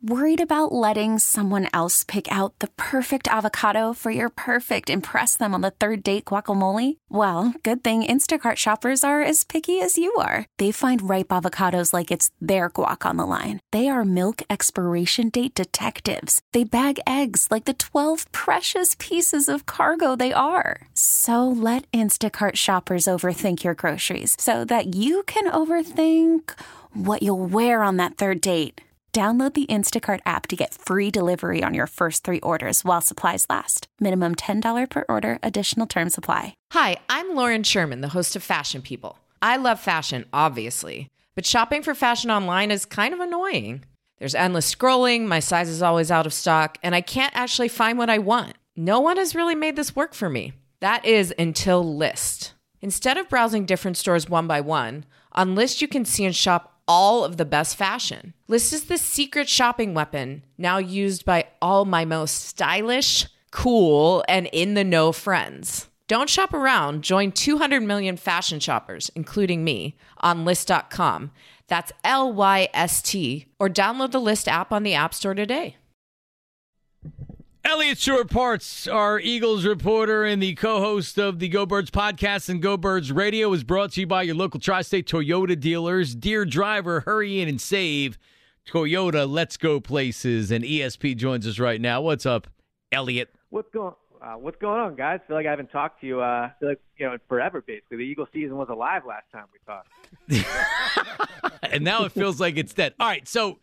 Worried about letting someone else pick out the perfect avocado for your perfect impress them on the third date guacamole? Well, good thing Instacart shoppers are as picky as you are. They find ripe avocados like it's their guac on the line. They are milk expiration date detectives. They bag eggs like the 12 precious pieces of cargo they are. So let Instacart shoppers overthink your groceries so that you can overthink what you'll wear on that third date. Download the Instacart app to get free delivery on your first 3 orders while supplies last. Minimum $10 per order. Additional terms apply. Hi, I'm Lauren Sherman, the host of Fashion People. I love fashion, obviously, but shopping for fashion online is kind of annoying. There's endless scrolling, my size is always out of stock, and I can't actually find what I want. No one has really made this work for me. That is until Lyst. Instead of browsing different stores one by one, on Lyst you can see and shop all of the best fashion. Lyst is the secret shopping weapon now used by all my most stylish, cool, and in-the-know friends. Don't shop around. Join 200 million fashion shoppers, including me, on Lyst.com. That's Lyst, or download the Lyst app on the App Store today. Elliot Short-Parks, our Eagles reporter and the co-host of the Go Birds podcast and Go Birds Radio, is brought to you by your local Tri-State Toyota dealers. Dear driver, hurry in and save. Toyota, let's go places. And ESP joins us right now. What's up, Elliot? What's going on, guys? I feel like I haven't talked to you, forever, basically. The Eagles season was alive last time we talked. And now it feels like it's dead. All right, so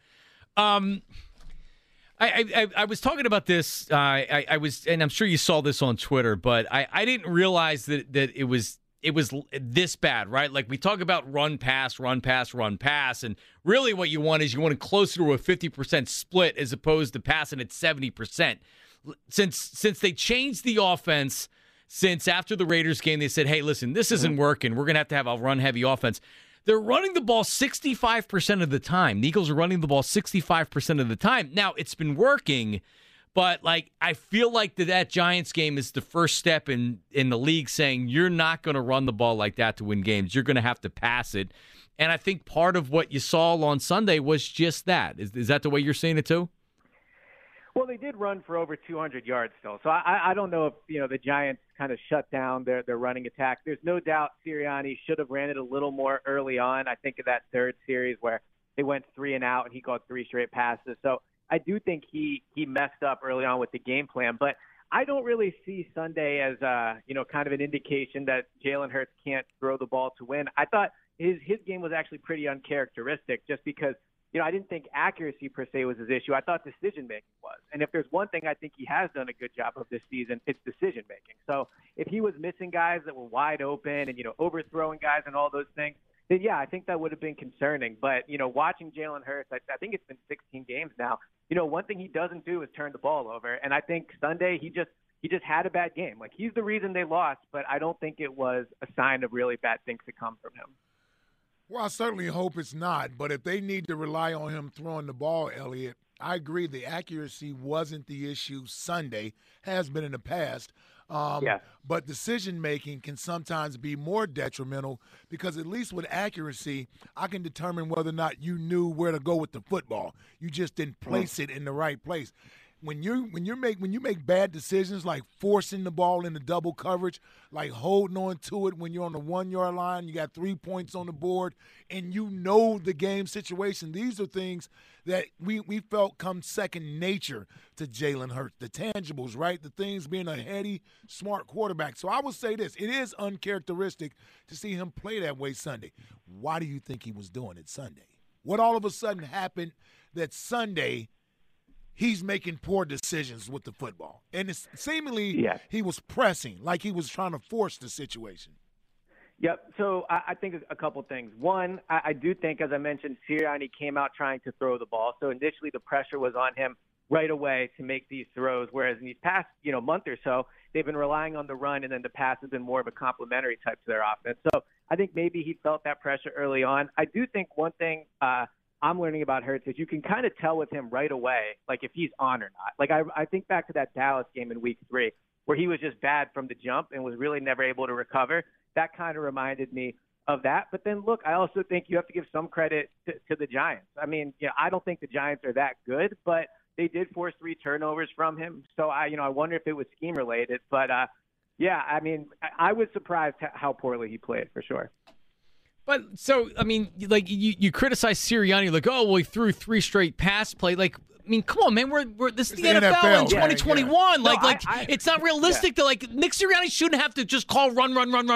I was talking about this. I was, and I'm sure you saw this on Twitter, but I didn't realize that it was this bad, right? Like, we talk about run, pass, and really what you want is closer to a 50% split as opposed to passing at 70%. Since they changed the offense, since after the Raiders game, they said, hey, listen, this isn't working. We're going to have a run-heavy offense. They're running the ball 65% of the time. The Eagles are running the ball 65% of the time. Now, it's been working, but I feel like that Giants game is the first step in the league saying you're not going to run the ball like that to win games. You're going to have to pass it. And I think part of what you saw on Sunday was just that. Is that the way you're seeing it too? Well, they did run for over 200 yards still. So I don't know if, the Giants kind of shut down their running attack. There's no doubt Sirianni should have ran it a little more early on. I think of that third series where they went 3 and out and he caught 3 straight passes. So I do think he messed up early on with the game plan. But I don't really see Sunday as, kind of an indication that Jalen Hurts can't throw the ball to win. I thought his game was actually pretty uncharacteristic just because I didn't think accuracy per se was his issue. I thought decision-making was. And if there's one thing I think he has done a good job of this season, it's decision-making. So if he was missing guys that were wide open and, overthrowing guys and all those things, then, yeah, I think that would have been concerning. But, watching Jalen Hurts, I think it's been 16 games now. One thing he doesn't do is turn the ball over. And I think Sunday he just had a bad game. He's the reason they lost, but I don't think it was a sign of really bad things to come from him. Well, I certainly hope it's not, but if they need to rely on him throwing the ball, Elliot, I agree the accuracy wasn't the issue Sunday, has been in the past. But decision-making can sometimes be more detrimental because at least with accuracy, I can determine whether or not you knew where to go with the football. You just didn't place it in the right place. When you make bad decisions like forcing the ball into double coverage, like holding on to it when you're on the 1-yard line, you got 3 points on the board, and you know the game situation. These are things that we felt come second nature to Jalen Hurts, the tangibles, right? The things being a heady, smart quarterback. So I would say this, it is uncharacteristic to see him play that way Sunday. Why do you think he was doing it Sunday? What all of a sudden happened that Sunday he's making poor decisions with the football? And it's seemingly he was pressing, like he was trying to force the situation. Yep. So I think a couple things. One, I do think, as I mentioned, Sirianni came out trying to throw the ball. So initially the pressure was on him right away to make these throws, whereas in these past month or so, they've been relying on the run, and then the pass has been more of a complementary type to their offense. So I think maybe he felt that pressure early on. I do think one thing I'm learning about Hurts is you can kind of tell with him right away, if he's on or not. I think back to that Dallas game in week 3 where he was just bad from the jump and was really never able to recover. That kind of reminded me of that. But then, look, I also think you have to give some credit to the Giants. I mean, I don't think the Giants are that good, but they did force 3 turnovers from him. So, I wonder if it was scheme-related. But, I mean, I was surprised how poorly he played, for sure. But, so, I mean, like, you criticize Sirianni, like, oh, well, he threw 3 straight pass play. Like, I mean, come on, man. This is the NFL in 2021. Yeah. It's not realistic to, like, Nick Sirianni shouldn't have to just call run.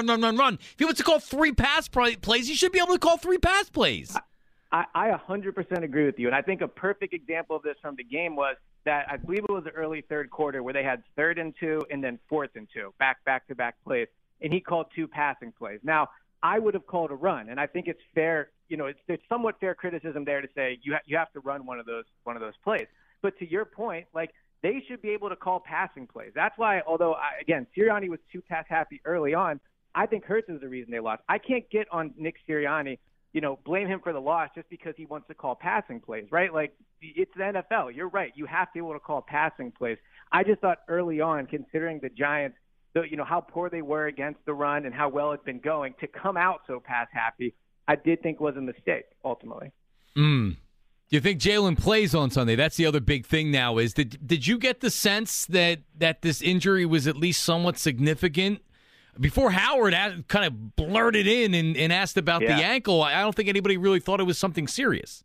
If he wants to call 3 pass plays, he should be able to call 3 pass plays. I 100% agree with you. And I think a perfect example of this from the game was that I believe it was the early third quarter where they had 3rd and 2 and then 4th and 2, back-to-back plays. And he called 2 passing plays. Now, I would have called a run, and I think it's fair. There's somewhat fair criticism there to say you have to run one of those plays. But to your point, like, they should be able to call passing plays. That's why, although again, Sirianni was too pass happy early on, I think Hurts is the reason they lost. I can't get on Nick Sirianni, blame him for the loss just because he wants to call passing plays, right? Like, it's the NFL. You're right. You have to be able to call passing plays. I just thought early on, considering the Giants, how poor they were against the run and how well it's been going, to come out so pass happy, I did think was a mistake ultimately. Do you think Jalen plays on Sunday? That's the other big thing now. Is did you get the sense that this injury was at least somewhat significant? Before Howard kind of blurted in and asked about the ankle, I don't think anybody really thought it was something serious.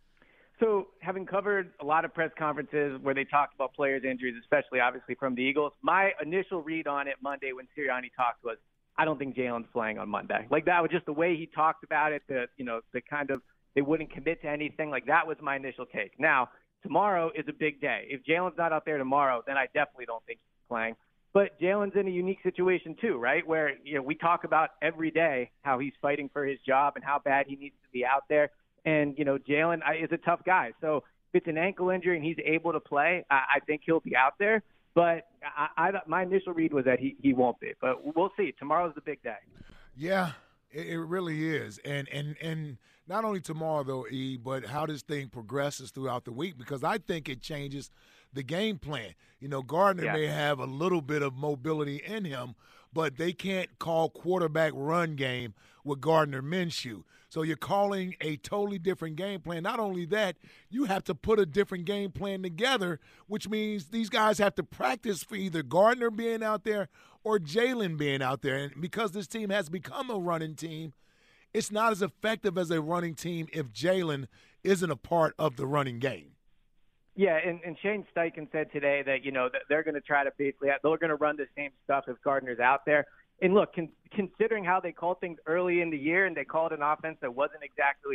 So, having covered a lot of press conferences where they talked about players' injuries, especially obviously from the Eagles, my initial read on it Monday when Sirianni talked was, I don't think Jalen's playing on Monday. Like, that was just the way he talked about it, the kind of, they wouldn't commit to anything. Like, that was my initial take. Now, tomorrow is a big day. If Jalen's not out there tomorrow, then I definitely don't think he's playing. But Jalen's in a unique situation too, right? Where, we talk about every day how he's fighting for his job and how bad he needs to be out there. And, Jalen is a tough guy. So if it's an ankle injury and he's able to play, I think he'll be out there. But my initial read was that he won't be. But we'll see. Tomorrow's the big day. Yeah, it really is. And not only tomorrow, though, E, but how this thing progresses throughout the week, because I think it changes the game plan. Gardner may have a little bit of mobility in him, but they can't call quarterback run game with Gardner Minshew. So you're calling a totally different game plan. Not only that, you have to put a different game plan together, which means these guys have to practice for either Gardner being out there or Jalen being out there. And because this team has become a running team, it's not as effective as a running team if Jalen isn't a part of the running game. Yeah, and Shane Steichen said today that, that they're going to try to they're going to run the same stuff if Gardner's out there. And look, considering how they called things early in the year and they called an offense that wasn't exactly,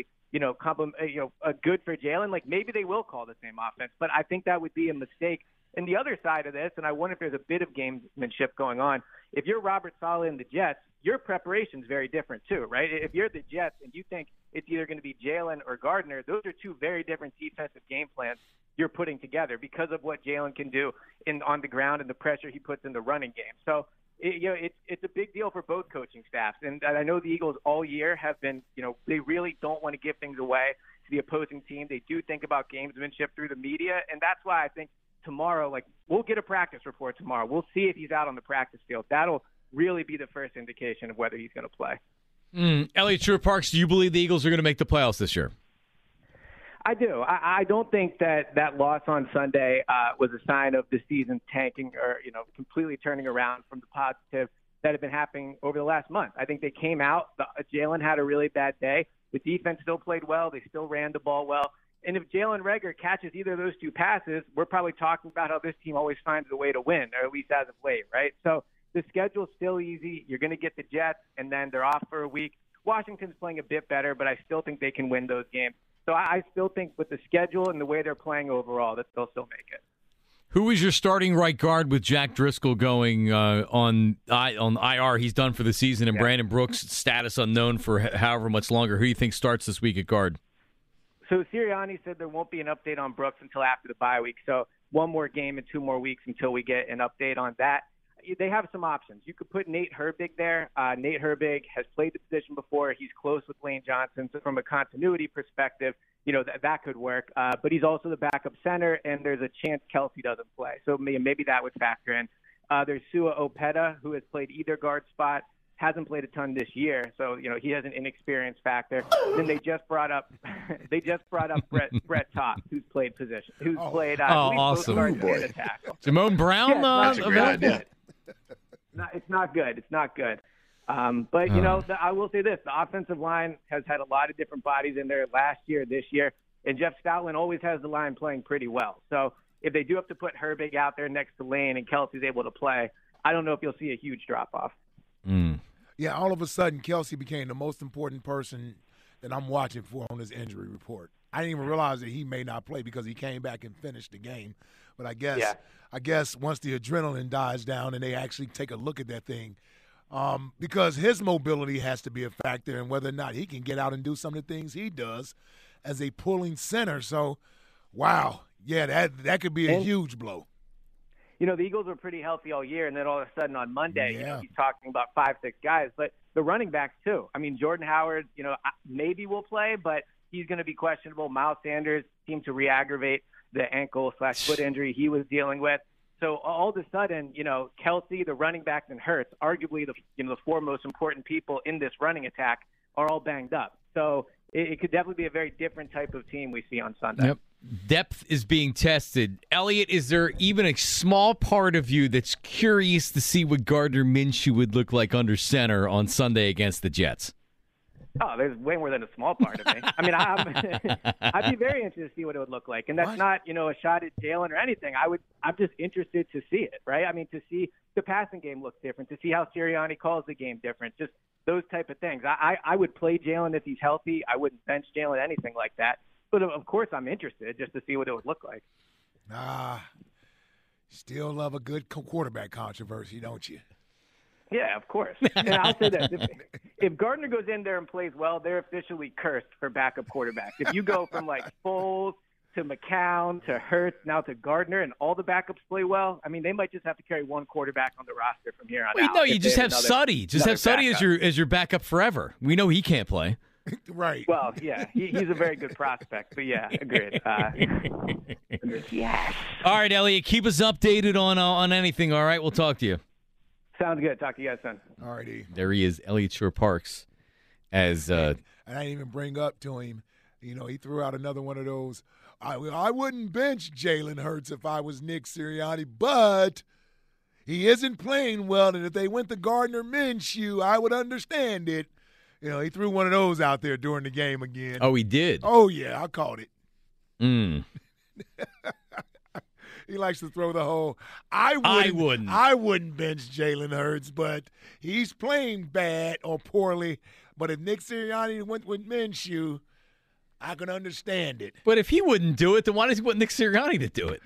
good for Jalen, like, maybe they will call the same offense. But I think that would be a mistake. And the other side of this, and I wonder if there's a bit of gamesmanship going on, if you're Robert Saleh and the Jets, your preparation is very different too, right? If you're the Jets and you think it's either going to be Jalen or Gardner, those are 2 very different defensive game plans you're putting together because of what Jalen can do on the ground and the pressure he puts in the running game. So, it's a big deal for both coaching staffs. And I know the Eagles all year have been, they really don't want to give things away to the opposing team. They do think about gamesmanship through the media. And that's why I think tomorrow, we'll get a practice report tomorrow. We'll see if he's out on the practice field. That'll really be the first indication of whether he's going to play. Elliot Shore-Parks, do you believe the Eagles are going to make the playoffs this year? I do. I don't think that loss on Sunday was a sign of the season tanking or, completely turning around from the positive that had been happening over the last month. I think they came out. Jalen had a really bad day. The defense still played well. They still ran the ball well. And if Jalen Reagor catches either of those 2 passes, we're probably talking about how this team always finds a way to win, or at least as of late, right? So the schedule's still easy. You're going to get the Jets, and then they're off for a week. Washington's playing a bit better, but I still think they can win those games. So I still think with the schedule and the way they're playing overall, that they'll still make it. Who is your starting right guard with Jack Driscoll going on IR? He's done for the season, and Brandon Brooks, status unknown for however much longer. Who do you think starts this week at guard? So Sirianni said there won't be an update on Brooks until after the bye week. So 1 more game and 2 more weeks until we get an update on that. They have some options. You could put Nate Herbig there. Nate Herbig has played the position before. He's close with Lane Johnson. So from a continuity perspective, that could work. But he's also the backup center, and there's a chance Kelsey doesn't play. So maybe that would factor in. There's Sua Opeta, who has played either guard spot. hasn't played a ton this year, so he has an inexperience factor. Then they just brought up Brett Topp, who's played position, played awesome. both guard and a tackle. Jamone Brown, it's not good. It's not good. But I will say this: the offensive line has had a lot of different bodies in there last year, this year, and Jeff Stoutland always has the line playing pretty well. So if they do have to put Herbig out there next to Lane and Kelsey's able to play, I don't know if you'll see a huge drop off. Yeah, all of a sudden, Kelsey became the most important person that I'm watching for on this injury report. I didn't even realize that he may not play because he came back and finished the game. But I guess once the adrenaline dies down and they actually take a look at that thing, because his mobility has to be a factor and whether or not he can get out and do some of the things he does as a pulling center. So, wow, yeah, that could be a huge blow. The Eagles were pretty healthy all year, and then all of a sudden on Monday, he's talking about 5-6 guys. But the running backs, too. I mean, Jordan Howard, maybe will play, but he's going to be questionable. Miles Sanders seemed to re-aggravate the ankle/foot injury he was dealing with. So all of a sudden, Kelsey, the running back, and Hurts, arguably the four most important people in this running attack, are all banged up. So it could definitely be a very different type of team we see on Sunday. Yep. Depth is being tested. Elliot, is there even a small part of you that's curious to see what Gardner Minshew would look like under center on Sunday against the Jets? Oh, there's way more than a small part of me. I mean, I'd be very interested to see what it would look like. And that's not, a shot at Jalen or anything. I'm just interested to see it, right? I mean, to see the passing game look different, to see how Sirianni calls the game different, just those type of things. I would play Jalen if he's healthy. I wouldn't bench Jalen, anything like that. But, of course, I'm interested just to see what it would look like. Still love a good quarterback controversy, don't you? Yeah, of course. And I'll say this. If Gardner goes in there and plays well, they're officially cursed for backup quarterbacks. If you go from, Foles to McCown to Hurts now to Gardner and all the backups play well, I mean, they might just have to carry one quarterback on the roster from here on out. No, you just have Suddy. Just have Suddy as your backup forever. We know he can't play. Right. Well, yeah, he's a very good prospect, but yeah, agreed. Yes. All right, Elliot, keep us updated on anything, all right? We'll talk to you. Sounds good. Talk to you guys soon. All righty. There he is, Elliot Shore-Parks. And I didn't even bring up to him, he threw out another one of those, I wouldn't bench Jalen Hurts if I was Nick Sirianni, but he isn't playing well, and if they went to Gardner Minshew, I would understand it. He threw one of those out there during the game again. Oh, he did? Oh, yeah, I caught it. He likes to throw the whole, I wouldn't bench Jalen Hurts, but he's playing bad or poorly. But if Nick Sirianni went with Minshew, I can understand it. But if he wouldn't do it, then why does he want Nick Sirianni to do it?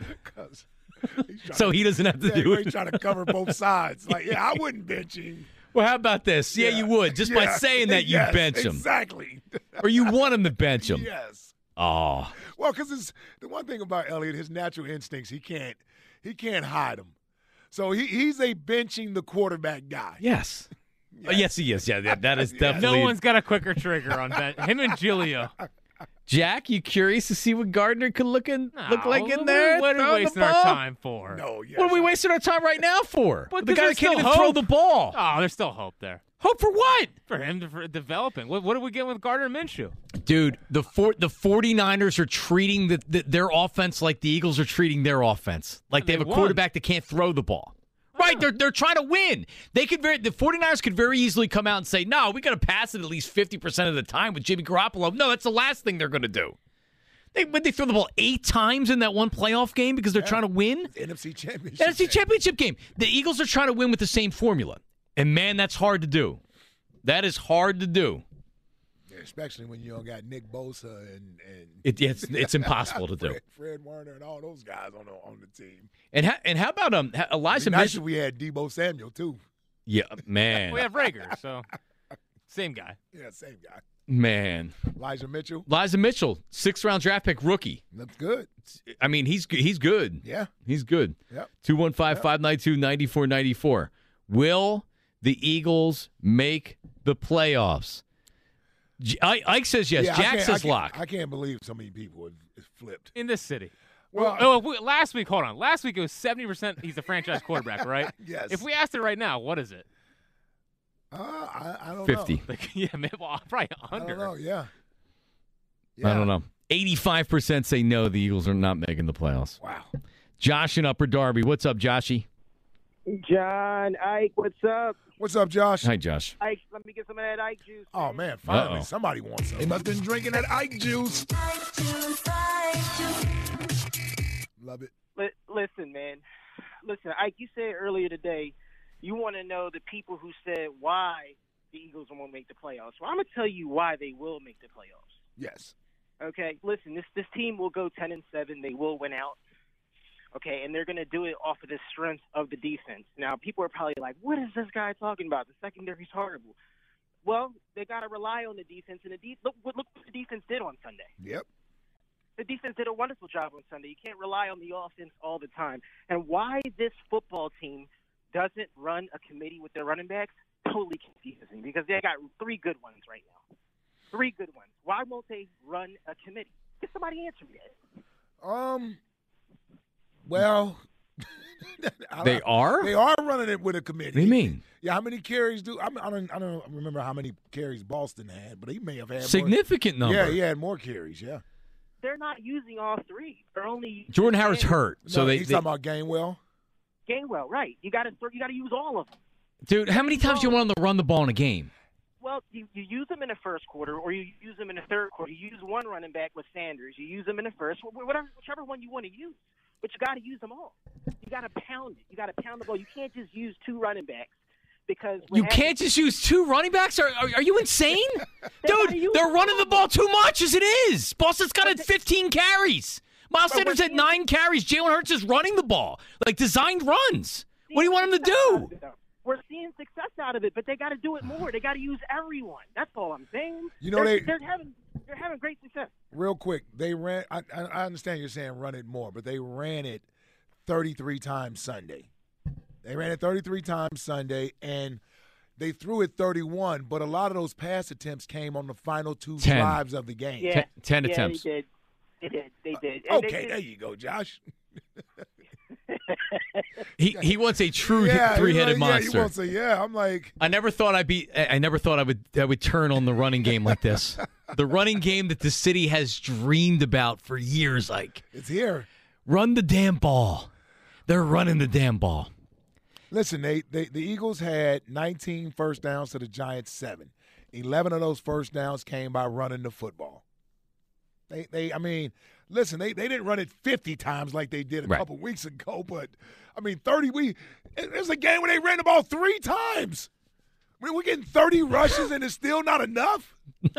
So he doesn't have to do it. He's trying to cover both sides. I wouldn't bench him. Well, how about this? Yeah, you would. Just by saying that, you bench him. Exactly. Or you want him to bench him. Yes. Oh. Well, because the one thing about Elliott, his natural instincts, he can't hide them. So he's a benching the quarterback guy. Yes. Yes, he is. Yeah, that is definitely. No one's got a quicker trigger on bench. Him and Giglio. Jack, you curious to see what Gardner could look like in there? What are we wasting our time for? No, yes. What are we wasting our time right now for? Well, the guy that can't even throw the ball. Oh, there's still hope there. Hope for what? For him developing. What are we getting with Gardner Minshew? Dude, the 49ers are treating their offense like the Eagles are treating their offense. Like they have a quarterback that can't throw the ball. Right, they're trying to win. The 49ers could very easily come out and say, no, we got to pass it at least 50% of the time with Jimmy Garoppolo. No, that's the last thing they're going to do. Would they throw the ball 8 times in that one playoff game because they're trying to win? The NFC Championship game. The Eagles are trying to win with the same formula. And, man, that's hard to do. That is hard to do. Especially when you don't got Nick Bosa and it's impossible to do. Fred Warner and all those guys on the team. And how about Elijah Mitchell? We had Deebo Samuel too. Yeah, man. We have Rager, so same guy. Yeah, same guy. Man, Elijah Mitchell, 6th-round draft pick rookie. That's good. I mean, he's good. Yeah, he's good. Yep. 215-592-9494. Will the Eagles make the playoffs? Ike says yes. Yeah, Jack says lock. I can't believe so many people have flipped. In this city. Well, last week, hold on. Last week it was 70% he's a franchise quarterback, right? Yes. If we asked it right now, what is it? I don't 50. know. Yeah, maybe, well, probably I under. don't know. Yeah. I don't know. 85% say no, the Eagles are not making the playoffs. Wow. Josh in Upper Darby. What's up, Joshy? John, Ike, what's up? What's up, Josh? Hi, Josh. Ike, let me get some of that Ike juice. Oh, man, finally. Uh-oh. Somebody wants some. They must have been drinking that Ike juice. Love it. Listen, man. Listen, Ike, you said earlier today you want to know the people who said why the Eagles won't make the playoffs. Well, I'm going to tell you why they will make the playoffs. Yes. Okay, listen, this team will go 10-7. They will win out. Okay, and they're going to do it off of the strength of the defense. Now, people are probably like, what is this guy talking about? The secondary's horrible. Well, they got to rely on the defense, and look what the defense did on Sunday. Yep. The defense did a wonderful job on Sunday. You can't rely on the offense all the time. And why this football team doesn't run a committee with their running backs totally confusing, because they got 3 good ones right now. 3 good ones. Why won't they run a committee? Get somebody answer me that. Well, They are? They are running it with a committee. What do you mean? Yeah, how many carries I don't remember how many carries Boston had, but he may have had Significant more. number. Yeah, he had more carries. Yeah. They're not using all 3. They're only Jordan Howard's hurt, so he's talking about Gainwell. Gainwell, right? You got to use all of them. Dude, how many times do you want them to run the ball in a game? Well, you use them in the first quarter, or you use them in the third quarter. You use one running back with Sanders. You use them in the first, whichever one you want to use. But you got to use them all. You got to pound it. You got to pound the ball. You can't just use 2 running backs because you can't just use 2 running backs. Are you insane, dude? They're running the ball too much as it is. Boston's got 15 carries. Miles Sanders had 9 carries. Jalen Hurts is running the ball like designed runs. What do you want him to do? We're seeing success out of it, but they got to do it more. They got to use everyone. That's all I'm saying. You know, they're having great success. Real quick, they ran. I understand you're saying run it more, but they ran it 33 times Sunday. They ran it 33 times Sunday, and they threw it 31. But a lot of those pass attempts came on the final 2 drives of the game. Yeah, 10 attempts. They did. Okay, there you go, Josh. He wants a true 3-headed monster. Yeah, he wants I'm like, I never thought I would turn on the running game like this. The running game that the city has dreamed about for years. Like, it's here. Run the damn ball. They're running the damn ball. Listen, the Eagles had 19 first downs to the Giants 7. 11 of those first downs came by running the football. They didn't run it 50 times like they did a couple weeks ago, but 30. There's a game where they ran the ball 3 times. We're getting 30 rushes and it's still not enough.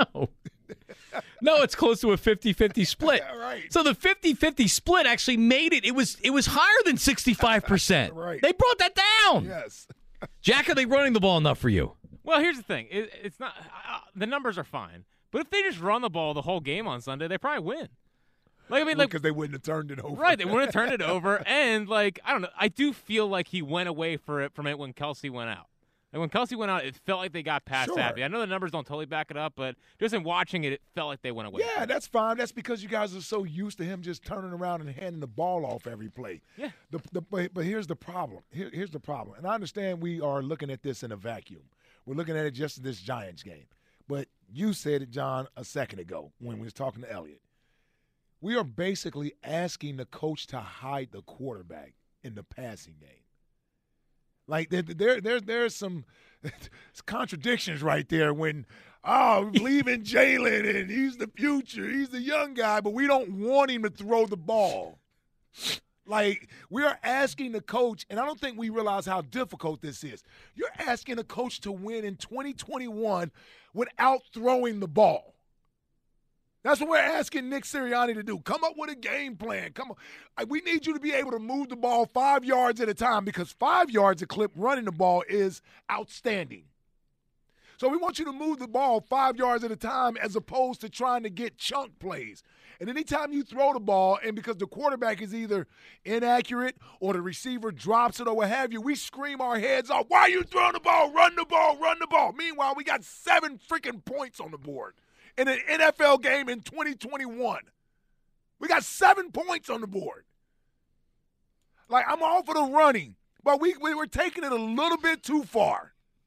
No, it's close to a 50-50 split. Yeah, right. So the 50-50 split actually made it. It was higher than 65%. Right. They brought that down. Yes. Jack, are they running the ball enough for you? Well, here's the thing. It's not the numbers are fine, but if they just run the ball the whole game on Sunday, they probably win. Because they wouldn't have turned it over. Right, they wouldn't have turned it over, and I don't know. I do feel like he went away from it when Kelsey went out. And when Kelsey went out, it felt like they got past Savvy. I know the numbers don't totally back it up, but just in watching it, it felt like they went away. Yeah, that's fine. That's because you guys are so used to him just turning around and handing the ball off every play. Yeah. But here's the problem. Here's the problem. And I understand we are looking at this in a vacuum. We're looking at it just in this Giants game. But you said it, John, a second ago when we was talking to Elliot. We are basically asking the coach to hide the quarterback in the passing game. Like there's some contradictions right there when we believe in Jalen and he's the future, he's the young guy, but we don't want him to throw the ball. Like, we are asking the coach, and I don't think we realize how difficult this is. You're asking a coach to win in 2021 without throwing the ball. That's what we're asking Nick Sirianni to do. Come up with a game plan. Come on. We need you to be able to move the ball 5 yards at a time because 5 yards a clip running the ball is outstanding. So we want you to move the ball 5 yards at a time as opposed to trying to get chunk plays. And anytime you throw the ball, and because the quarterback is either inaccurate or the receiver drops it or what have you, we scream our heads off, why are you throwing the ball? Run the ball, run the ball. Meanwhile, we got 7 freaking points on the board in an NFL game in 2021. We got 7 points on the board. Like, I'm all for the running, but we're taking it a little bit too far.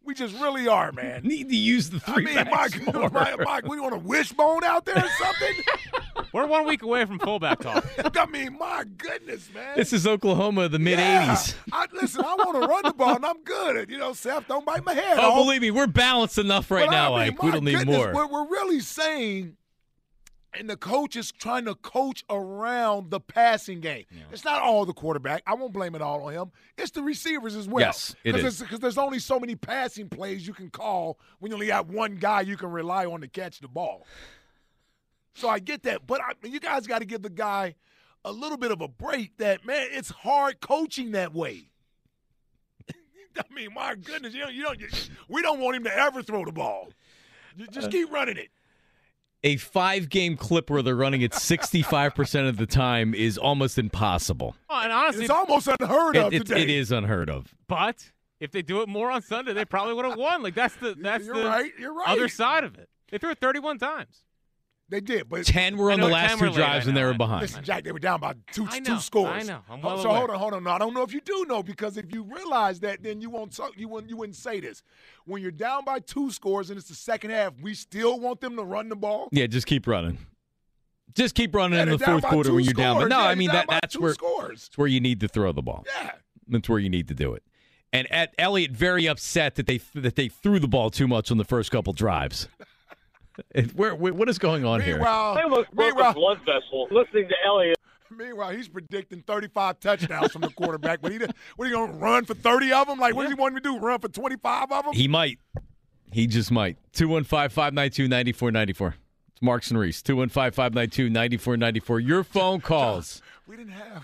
We just really are, man. Need to use the three backs more. Mike, we want a wishbone out there or something? We're 1 week away from fullback talk. I mean, my goodness, man. This is Oklahoma, the mid-'80s. Listen, I want to run the ball, and I'm good. Seth, don't bite my head Oh, off. believe me, we're balanced enough right now, Ike. We don't need more. We're really saying, and the coach is trying to coach around the passing game. Yeah. It's not all the quarterback. I won't blame it all on him. It's the receivers as well. Yes, it is. Because there's only so many passing plays you can call when you only have one guy you can rely on to catch the ball. So I get that. But you guys got to give the guy a little bit of a break that, man, it's hard coaching that way. I mean, my goodness, we don't want him to ever throw the ball. You just keep running it. A 5-game clip where they're running it 65% of the time is almost impossible. Oh, and honestly, it's almost unheard of today. It is unheard of. But if they do it more on Sunday, they probably would have won. Like that's the You're right. Other side of it. They threw it 31 times. They did, but 10 were on the last two drives and they were behind. Listen, Jack, they were down by two scores. I know. I'm well so aware. hold on. No, I don't know if you do know, because if you realize that, then you wouldn't say this. When you're down by 2 scores and it's the second half, we still want them to run the ball. Yeah, just keep running. Just keep running in the fourth quarter when you're down. But no, I mean that's where you need to throw the ball. Yeah, that's where you need to do it. And Elliott very upset that they threw the ball too much on the first couple drives. What is going on here? They look a blood vessel. Listening to Elliott. Meanwhile, he's predicting 35 touchdowns from the quarterback. But what are you going to run for 30 of them? Like, what does he want him to do? Run for 25 of them? He might. He just might. 215-592-9494. It's Marks and Reese. 215-592-9494. Your phone calls. We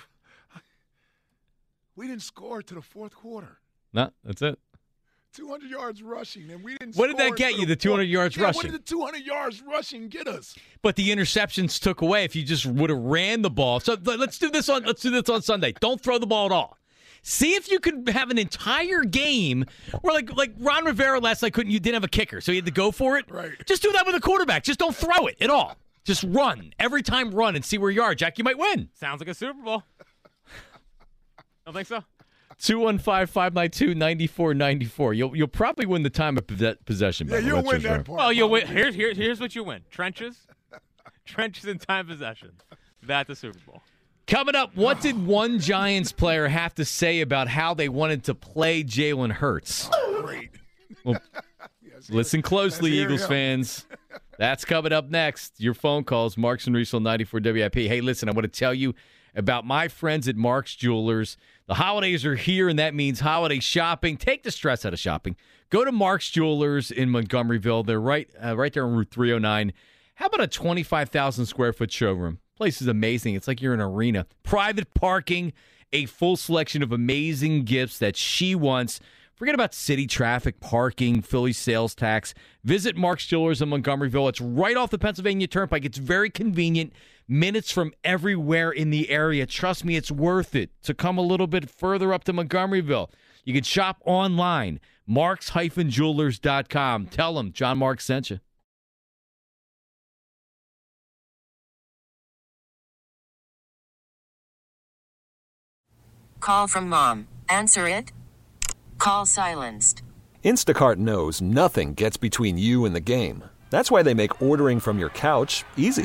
didn't score to the fourth quarter. No, that's it. 200 yards rushing, and we didn't. What did that get you? The 200 yards rushing. What did the 200 yards rushing get us? But the interceptions took away. If you just would have ran the ball. So let's do this on Sunday. Don't throw the ball at all. See if you could have an entire game where like Ron Rivera last night didn't have a kicker, so he had to go for it. Right. Just do that with a quarterback. Just don't throw it at all. Just run every time. Run and see where you are, Jack. You might win. Sounds like a Super Bowl. Don't think so. 215-592-9494. You'll probably win the time of possession. Yeah, you'll win that part. Well, you'll win. Here's what you win: trenches and time possession. That's the Super Bowl. Coming up, what did one Giants player have to say about how they wanted to play Jalen Hurts? Great. Well, listen closely, Eagles fans. That's coming up next. Your phone calls, Marks and Reese on 94 WIP. Hey, listen, I want to tell you about my friends at Marks Jewelers. The holidays are here, and that means holiday shopping. Take the stress out of shopping. Go to Marks Jewelers in Montgomeryville. They're right there on Route 309. How about a 25,000-square-foot showroom? Place is amazing. It's like you're in an arena. Private parking, a full selection of amazing gifts that she wants. Forget about city traffic, parking, Philly sales tax. Visit Marks Jewelers in Montgomeryville. It's right off the Pennsylvania Turnpike. It's very convenient. Minutes from everywhere in the area. Trust me, it's worth it to come a little bit further up to Montgomeryville. You can shop online, marks-jewelers.com. Tell them John Marks sent you. Call from mom. Answer it. Call silenced. Instacart knows nothing gets between you and the game. That's why they make ordering from your couch easy.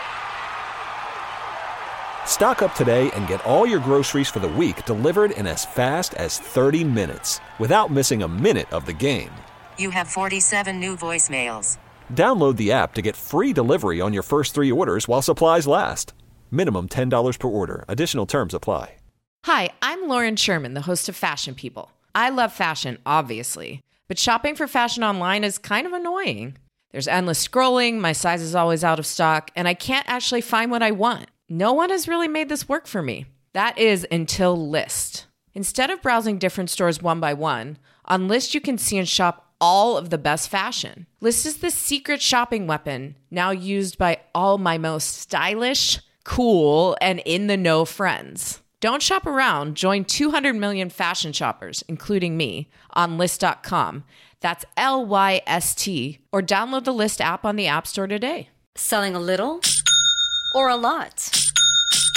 Stock up today and get all your groceries for the week delivered in as fast as 30 minutes without missing a minute of the game. You have 47 new voicemails. Download the app to get free delivery on your first 3 orders while supplies last. Minimum $10 per order. Additional terms apply. Hi, I'm Lauren Sherman, the host of Fashion People. I love fashion, obviously, but shopping for fashion online is kind of annoying. There's endless scrolling, my size is always out of stock, and I can't actually find what I want. No one has really made this work for me. That is until Lyst. Instead of browsing different stores one by one, on Lyst you can see and shop all of the best fashion. Lyst is the secret shopping weapon now used by all my most stylish, cool, and in-the-know friends. Don't shop around. Join 200 million fashion shoppers, including me, on Lyst.com. That's LYST. Or download the Lyst app on the App Store today. Selling a little or a lot?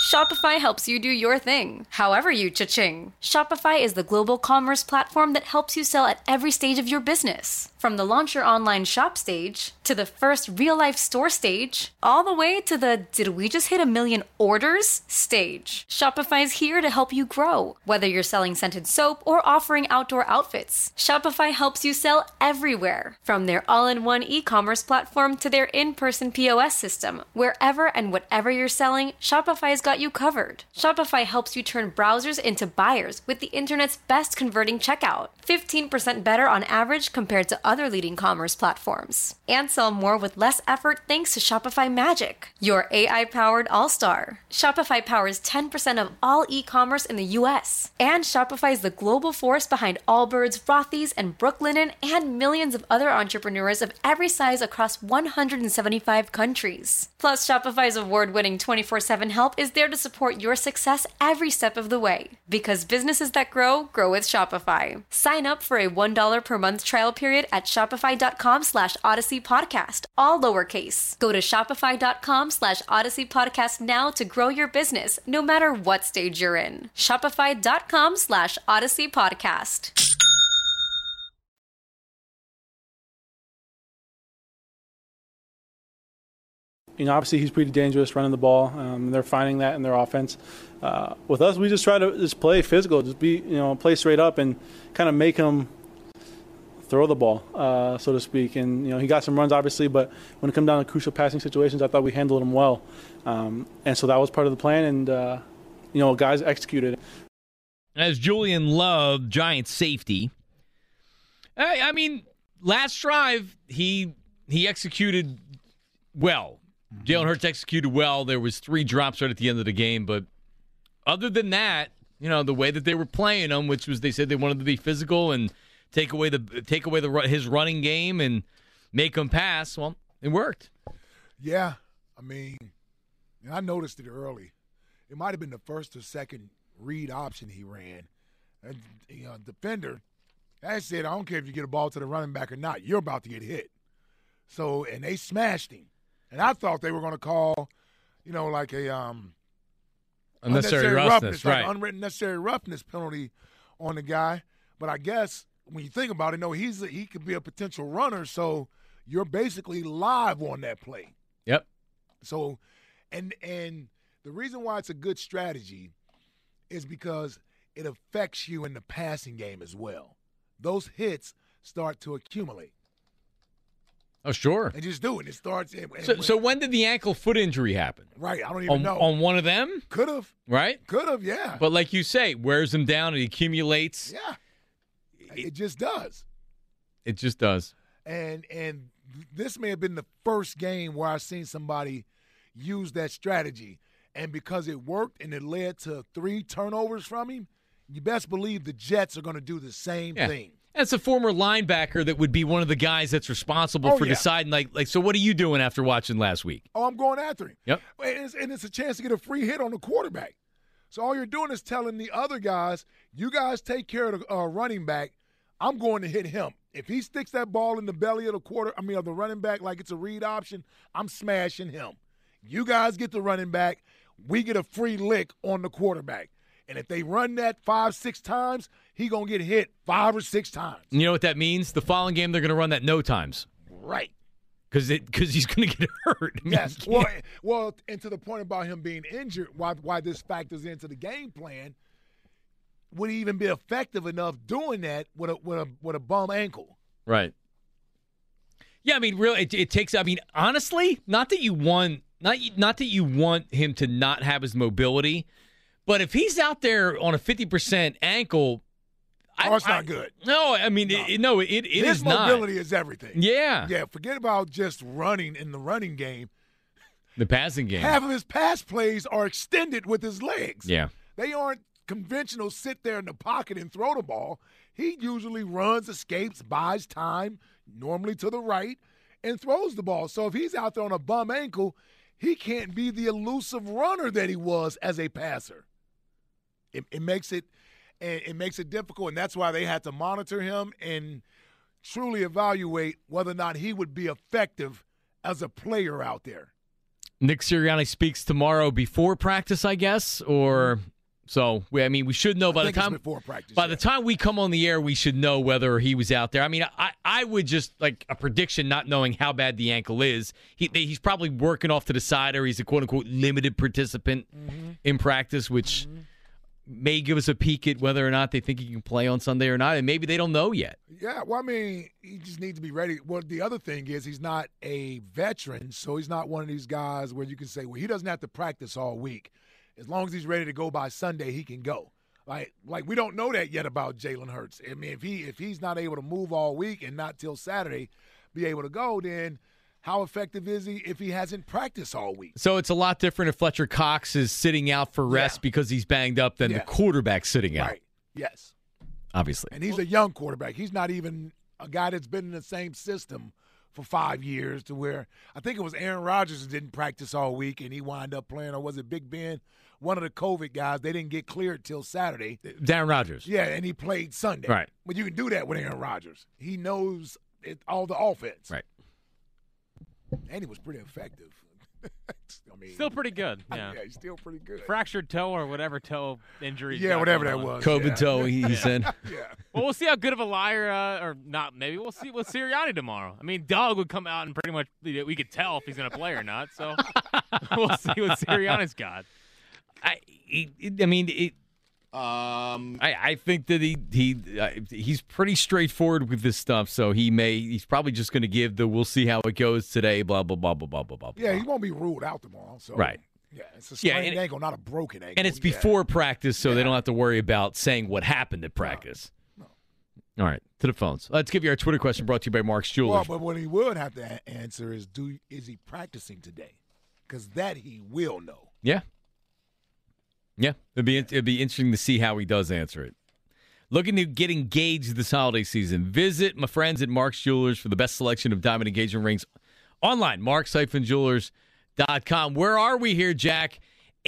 Shopify helps you do your thing, however you cha-ching. Shopify is the global commerce platform that helps you sell at every stage of your business. From the launch your online shop stage, to the first real-life store stage, all the way to the did we just hit 1 million orders stage. Shopify's here to help you grow. Whether you're selling scented soap or offering outdoor outfits, Shopify helps you sell everywhere. From their all-in-one e-commerce platform to their in-person POS system, wherever and whatever you're selling, Shopify's got you covered. Shopify helps you turn browsers into buyers with the internet's best converting checkout. 15% better on average compared to other leading commerce platforms. And sell more with less effort thanks to Shopify Magic, your AI-powered all-star. Shopify powers 10% of all e-commerce in the U.S. And Shopify is the global force behind Allbirds, Rothy's, and Brooklinen, and millions of other entrepreneurs of every size across 175 countries. Plus, Shopify's award-winning 24/7 help is there to support your success every step of the way. Because businesses that grow with Shopify. Sign up for a $1 per month trial period at shopify.com/Odyssey Podcast, all lowercase. Go to shopify.com/Odyssey Podcast now to grow your business, no matter what stage you're in. Shopify.com/Odyssey Podcast. Obviously he's pretty dangerous running the ball. They're finding that in their offense. With us, we just try to just play physical, just be, play straight up and kind of make him throw the ball, so to speak. And, he got some runs, obviously, but when it comes down to crucial passing situations, I thought we handled him well. And so that was part of the plan, and, guys executed. As Julian Love, Giants safety. I mean, last drive, he executed well. Jalen Hurts executed well. There was 3 drops right at the end of the game, but other than that, the way that they were playing him, which was they said they wanted to be physical and take away his running game and make him pass. Well, it worked. Yeah, I mean, I noticed it early. It might have been the first or second read option he ran. And, defender, I said, I don't care if you get a ball to the running back or not. You're about to get hit. So, and they smashed him. And I thought they were going to call, like a unnecessary roughness, like right? Unnecessary roughness penalty on the guy. But I guess when you think about it, he could be a potential runner. So you're basically live on that play. Yep. So, and the reason why it's a good strategy is because it affects you in the passing game as well. Those hits start to accumulate. Oh, sure. They just do it. It starts. So when did the ankle foot injury happen? Right. I don't even know. On one of them? Could have. Right? Could have, yeah. But like you say, wears him down and accumulates. Yeah. It just does. It just does. And this may have been the first game where I've seen somebody use that strategy. And because it worked and it led to 3 turnovers from him, you best believe the Jets are going to do the same thing. That's a former linebacker that would be one of the guys that's responsible for deciding, like, so what are you doing after watching last week? Oh, I'm going after him. Yep. And it's a chance to get a free hit on the quarterback. So all you're doing is telling the other guys, you guys take care of the running back. I'm going to hit him. If he sticks that ball in the belly of the running back like it's a read option, I'm smashing him. You guys get the running back. We get a free lick on the quarterback. And if they run that 5-6 times, he going to get hit 5 or 6 times. You know what that means? The following game, they're going to run that no times. Right. Because he's going to get hurt. Yes. Well, and to the point about him being injured, why this factors into the game plan, would he even be effective enough doing that with a bum ankle? Right. Yeah, I mean, really, it takes. I mean, honestly, not that you want him to not have his mobility. But if he's out there on a 50% ankle, it's not good. No, I mean, it is not. His mobility is everything. Yeah. Yeah, forget about just running in the running game. The passing game. Half of his pass plays are extended with his legs. Yeah. They aren't conventional sit there in the pocket and throw the ball. He usually runs, escapes, buys time, normally to the right, and throws the ball. So if he's out there on a bum ankle, he can't be the elusive runner that he was as a passer. It makes it difficult, and that's why they had to monitor him and truly evaluate whether or not he would be effective as a player out there. Nick Sirianni speaks tomorrow before practice, I guess, or so. We should know by the time before practice. By the time we come on the air, we should know whether he was out there. I mean, I would just like a prediction, not knowing how bad the ankle is. He's probably working off to the side, or he's a quote unquote limited participant in practice, which may give us a peek at whether or not they think he can play on Sunday or not, and maybe they don't know yet. Yeah, well, I mean, he just needs to be ready. Well, the other thing is he's not a veteran, so he's not one of these guys where you can say, well, he doesn't have to practice all week. As long as he's ready to go by Sunday, he can go. Like we don't know that yet about Jalen Hurts. I mean, if he's not able to move all week and not till Saturday be able to go, then how effective is he if he hasn't practiced all week? So it's a lot different if Fletcher Cox is sitting out for rest because he's banged up than the quarterback sitting out. Right, yes. Obviously. And he's a young quarterback. He's not even a guy that's been in the same system for 5 years to where I think it was Aaron Rodgers who didn't practice all week and he wound up playing, or was it Big Ben? One of the COVID guys, they didn't get cleared till Saturday. Darren Rodgers. Yeah, and he played Sunday. Right. But you can do that with Aaron Rodgers. He knows all the offense. Right. And he was pretty effective. I mean, still pretty good. Yeah. Yeah, he's still pretty good. Fractured toe or whatever toe injury. Yeah, whatever that was. COVID toe, he said. Yeah. Well, we'll see how good of a liar, or not. Maybe we'll see with Sirianni tomorrow. I mean, Doug would come out and pretty much we could tell if he's going to play or not. So we'll see what Sirianni's got. I think that he's pretty straightforward with this stuff, so he's probably just going to give we'll see how it goes today, blah, blah, blah, blah, blah, blah, blah. Yeah, he won't be ruled out tomorrow. So. Right. Yeah, it's a sprained ankle, not a broken ankle. And it's before practice, so they don't have to worry about saying what happened at practice. No. All right, to the phones. Let's give you our Twitter question brought to you by Mark's Jewelers. Well, but what he would have to answer is he practicing today? Because that he will know. Yeah. Yeah, it'd be interesting to see how he does answer it. Looking to get engaged this holiday season? Visit my friends at Mark's Jewelers for the best selection of diamond engagement rings online, marks-jewelers.com. Where are we here, Jack?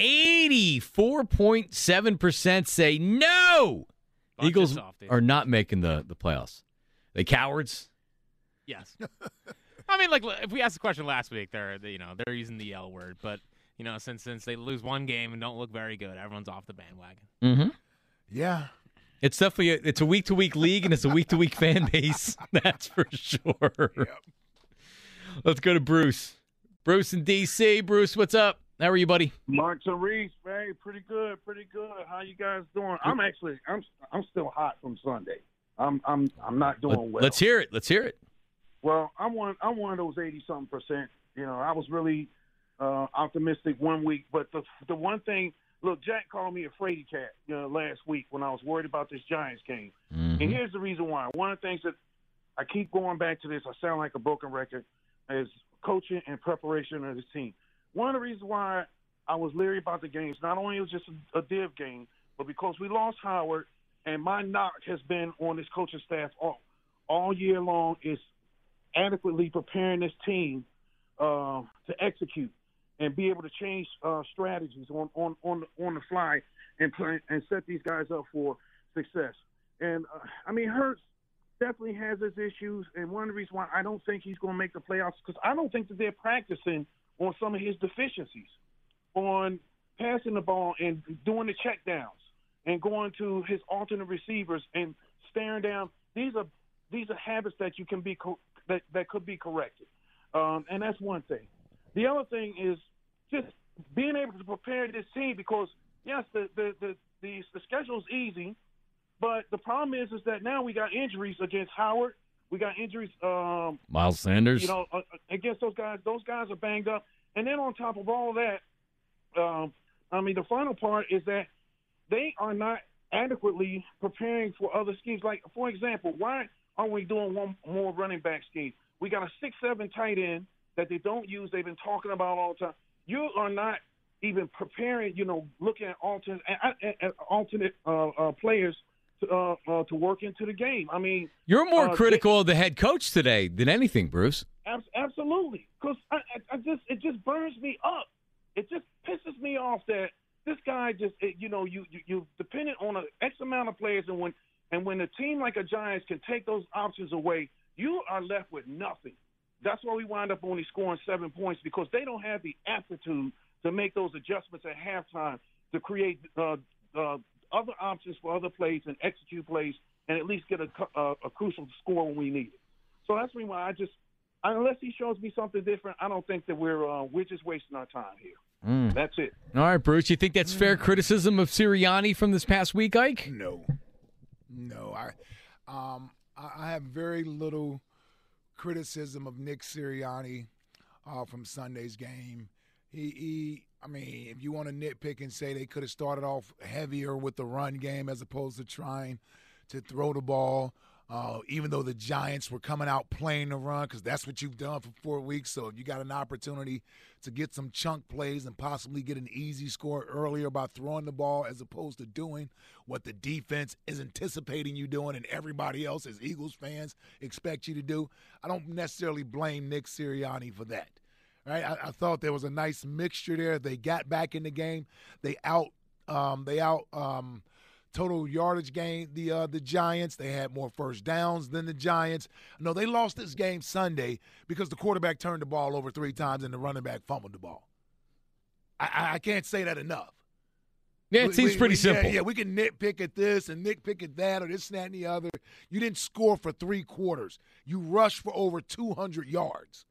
84.7% say no. Eagles are not making the playoffs. They cowards? Yes. I mean, like if we asked the question last week, they're using the L word, but since they lose one game and don't look very good, everyone's off the bandwagon. Mm-hmm. Yeah. It's definitely it's a week-to-week league, and it's a week-to-week fan base. That's for sure. Yep. Let's go to Bruce. Bruce in D.C. Bruce, what's up? How are you, buddy? Mark and Reese, hey, pretty good. How you guys doing? I'm still hot from Sunday. I'm not doing well. Let's hear it. Well, I'm one of those 80-something%. I was really optimistic one week, but the one thing, look, Jack called me a fraidy cat, last week when I was worried about this Giants game. Mm-hmm. And here's the reason why. One of the things that I keep going back to this, I sound like a broken record, is coaching and preparation of the team. One of the reasons why I was leery about the games, not only was it just a div game, but because we lost Howard, and my knock has been on this coaching staff all year long is adequately preparing this team to execute and be able to change strategies on the fly and set these guys up for success. And Hurts definitely has his issues, and one of the reasons why I don't think he's going to make the playoffs because I don't think that they're practicing on some of his deficiencies, on passing the ball and doing the checkdowns and going to his alternate receivers and staring down. These are habits that you can be that could be corrected, and that's one thing. The other thing is just being able to prepare this team because yes, the schedule is easy, but the problem is that now we got injuries against Howard. We got injuries. Miles Sanders. Against those guys. Those guys are banged up. And then on top of all that, the final part is that they are not adequately preparing for other schemes. Like, for example, why aren't we doing one more running back scheme? We got a 6'7" tight end that they don't use. They've been talking about all the time. You are not even preparing, looking at alternate players to work into the game. I mean, you're more critical of the head coach today than anything, Bruce. Absolutely, because it just burns me up. It just pisses me off that this guy you dependent on an X amount of players, and when a team like a Giants can take those options away, you are left with nothing. That's why we wind up only scoring 7 points, because they don't have the aptitude to make those adjustments at halftime to create other options for other plays and execute plays and at least get a crucial score when we need it. So that's why unless he shows me something different, I don't think that we're just wasting our time here. That's it. All right, Bruce. You think that's fair criticism of Sirianni from this past week, Ike? No. I have very little criticism of Nick Sirianni from Sunday's game. I mean, if you want to nitpick and say they could have started off heavier with the run game as opposed to trying to throw the ball, even though the Giants were coming out playing the run, because that's what you've done for 4 weeks. So if you got an opportunity to get some chunk plays and possibly get an easy score earlier by throwing the ball as opposed to doing what the defense is anticipating you doing and everybody else as Eagles fans expect you to do, I don't necessarily blame Nick Sirianni for that. Right? I thought there was a nice mixture there. They got back in the game. They out total yardage gain the Giants. They had more first downs than the Giants. No, they lost this game Sunday because the quarterback turned the ball over 3 times and the running back fumbled the ball. I can't say that enough. Yeah, it seems pretty simple. Yeah, we can nitpick at this and nitpick at that or this, that, and the other. You didn't score for 3 quarters. You rushed for over 200 yards.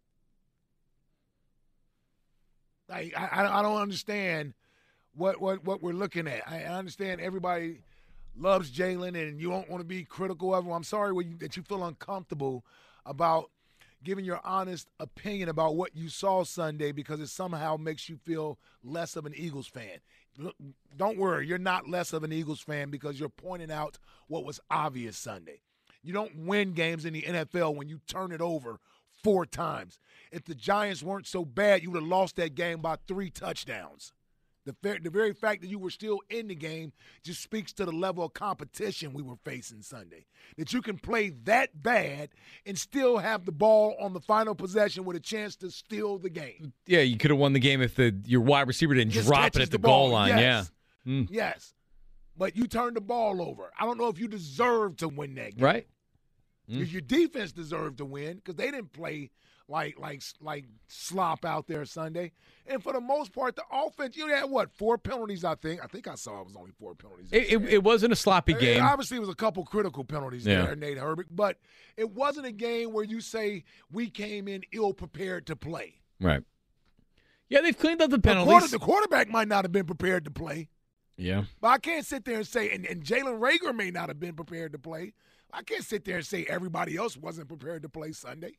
I don't understand what we're looking at. I understand everybody loves Jalen and you don't want to be critical of him. I'm sorry that you feel uncomfortable about giving your honest opinion about what you saw Sunday because it somehow makes you feel less of an Eagles fan. Look, don't worry, you're not less of an Eagles fan because you're pointing out what was obvious Sunday. You don't win games in the NFL when you turn it over 4 times. If the Giants weren't so bad, you would have lost that game by 3 touchdowns. The very fact that you were still in the game just speaks to the level of competition we were facing Sunday. That you can play that bad and still have the ball on the final possession with a chance to steal the game. Yeah, you could have won the game if your wide receiver didn't drop it at the goal line. Yes. Yeah. Yes. But you turned the ball over. I don't know if you deserve to win that game. Right. Your defense deserved to win because they didn't play like slop out there Sunday. And for the most part, the offense, you had, 4 penalties, I think. I think I saw it was only 4 penalties. It wasn't a sloppy game. Obviously, it was a couple critical penalties there, Nate Herbert. But it wasn't a game where you say we came in ill-prepared to play. Right. Yeah, they've cleaned up the penalties. The quarterback might not have been prepared to play. Yeah. But I can't sit there and say, and Jalen Reagor may not have been prepared to play. I can't sit there and say everybody else wasn't prepared to play Sunday.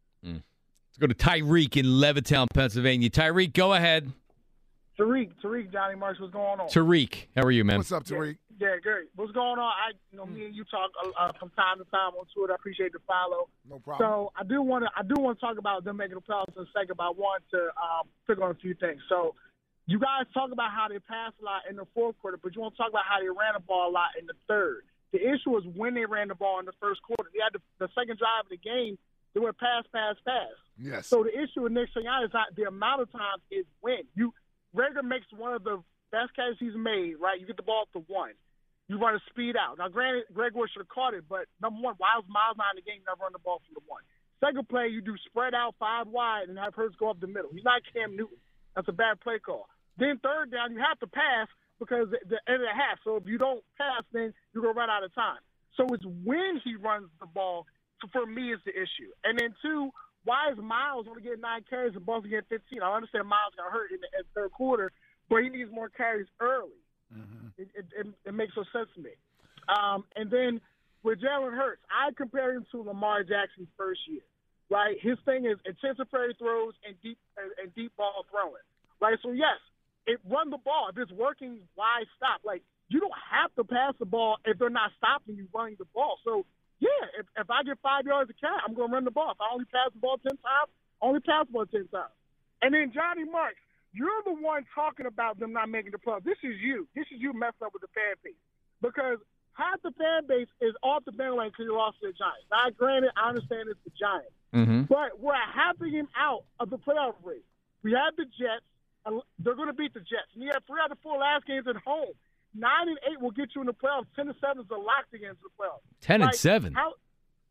Let's go to Tyreek in Levittown, Pennsylvania. Tyreek, go ahead. Tariq, Johnny Marks, what's going on? Tariq, how are you, man? What's up, Tariq? Yeah, great. What's going on? Me and you talk from time to time on Twitter. I appreciate the follow. No problem. So I do want to talk about them making the playoffs in a second, but I want to pick on a few things. So you guys talk about how they passed a lot in the 4th quarter, but you want to talk about how they ran the ball a lot in the 3rd. The issue was when they ran the ball in the 1st quarter. They had the second drive of the game. They went pass. Yes. So the issue with Nick Sirianni is not the amount of times, it's when. Reagor makes one of the best catches he's made, right? You get the ball up to 1. You run a speed out. Now, granted, Reagor should have caught it, but number one, why was Miles not in the game? You never run the ball from the 1. Second play, you do spread out 5 wide and have Hurts go up the middle. He's not Cam Newton. That's a bad play call. Then 3rd down, you have to pass because the end of the half. So if you don't pass, then you're going to run out of time. So it's when he runs the ball, for me, is the issue. And then 2, why is Miles only getting 9 carries and Boston getting 15? I understand Miles got hurt in the 3rd quarter, but he needs more carries early. Mm-hmm. It makes no sense to me. And then with Jalen Hurts, I compare him to Lamar Jackson's first year. Right, his thing is anticipatory throws and deep ball throwing. Right, so yes, it run the ball. If it's working, why stop? Like, you don't have to pass the ball if they're not stopping you running the ball. So yeah, if I get 5 yards a carry, I'm going to run the ball. If I only pass the ball 10 times, I only pass the ball 10 times. And then Johnny Marks, you're the one talking about them not making the playoffs. This is you. This is you messing up with the fan base. Because half the fan base is off the bandwagon because you lost to the Giants. Now, granted, I understand it's the Giants. Mm-hmm. But we're half a game out of the playoff race. We have the Jets. They're going to beat the Jets. And you have 3 out of 4 last games at home. 9 and 8 will get you in the playoffs. 10 and 7 is a lock to get into the playoffs. 10 and 7.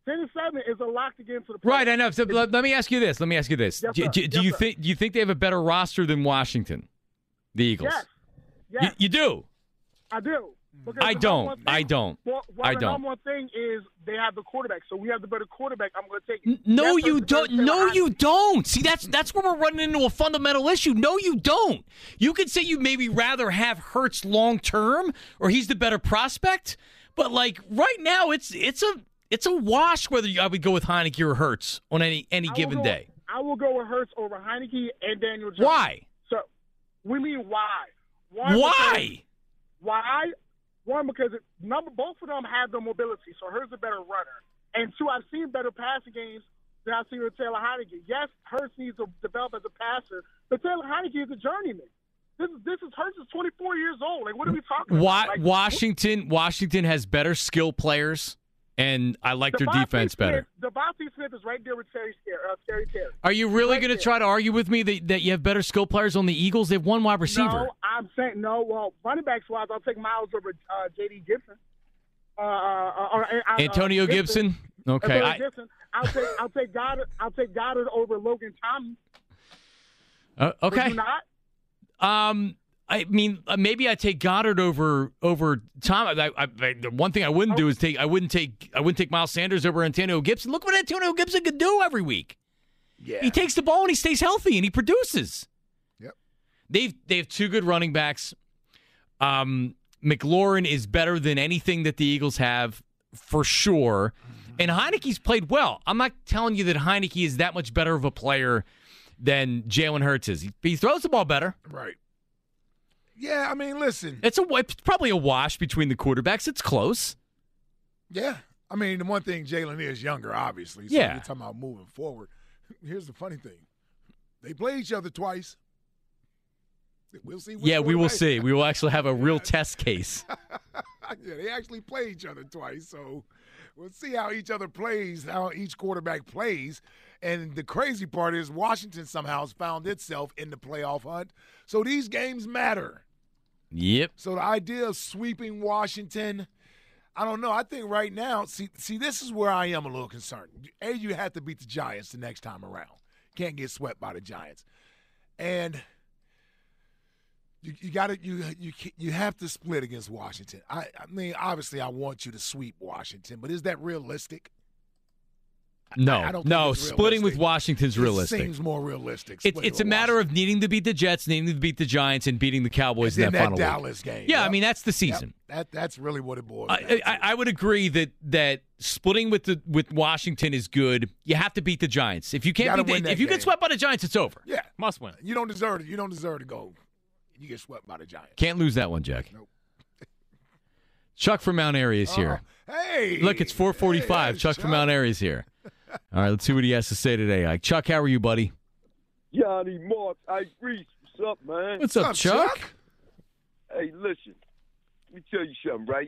10-7 is a lock to get into the playoffs. Right, I know. So let me ask you this. Yes, sir. Do you think they have a better roster than Washington, the Eagles? Yes. You do? I do. Because I don't. Well, the number one thing is they have the quarterback. So we have the better quarterback. I'm going to take it. No, you don't. No, you don't. See, that's where we're running into a fundamental issue. No, you don't. You could say you maybe rather have Hurts long term, or he's the better prospect. But like right now, it's a wash whether I would go with Heineke or Hurts on any given day. I will go with Hurts over Heineke and Daniel Jones. Why? So we mean why? Why? Why? One, because both of them have the mobility, so Hurts is a better runner. And two, I've seen better passing games than I've seen with Taylor Heineke. Yes, Hurts needs to develop as a passer, but Taylor Heineke is a journeyman. This is Hurts is 24 years old. Like, what are we talking about? Like, Washington has better skill players, and I like their defense better. Devontae Smith is right there with Terry Terry. Are you really going to try to argue with me that you have better skill players on the Eagles? They have one wide receiver. No, I'm saying no. Well, running backs wise, I'll take Miles over J.D. Gibson. Antonio Gibson. Okay, Gibson. I'll take Goddard. I'll take Goddard over Logan Thomas. Okay. Would you not? I mean, maybe I take Goddard over Tom. The one thing I wouldn't do is I wouldn't take Miles Sanders over Antonio Gibson. Look what Antonio Gibson can do every week. Yeah, he takes the ball and he stays healthy and he produces. Yep. They have two good running backs. McLaurin is better than anything that the Eagles have for sure, and Heineke's played well. I'm not telling you that Heineke is that much better of a player than Jalen Hurts is. He throws the ball better. Right. Yeah, I mean, listen. It's probably a wash between the quarterbacks. It's close. Yeah. I mean, the one thing, Jalen is younger, obviously. So yeah. You're talking about moving forward. Here's the funny thing. They play each other twice. We'll see. Yeah, we will see. We will actually have a real test case. Yeah, they actually play each other twice. So we'll see how each other plays, how each quarterback plays. And the crazy part is Washington somehow has found itself in the playoff hunt. So these games matter. Yep. So the idea of sweeping Washington, I don't know. I think right now, see, this is where I am a little concerned. You have to beat the Giants the next time around. Can't get swept by the Giants. And you have to split against Washington. I mean, obviously I want you to sweep Washington, but is that realistic? No, I don't think it's splitting with Washington's realistic. It seems more realistic. It's a matter of needing to beat the Jets, needing to beat the Giants, and beating the Cowboys in that final Dallas week. game. Yeah, I mean, that's the season. Yep. That's really what it boils down to. I would agree that splitting with Washington is good. You have to beat the Giants. If you can't if you get swept by the Giants, it's over. Yeah. Must win. You don't deserve it. You don't deserve to go. You get swept by the Giants. Can't lose that one, Jack. Nope. Chuck from Mount Airy is here. Hey. Look, it's 4:45. Chuck from Mount Airy is here. All right, let's see what he has to say today. Chuck, how are you, buddy? Yanni Marks, Ike Reese. What's up, man? What's up, Chuck? Hey, listen. Let me tell you something, right?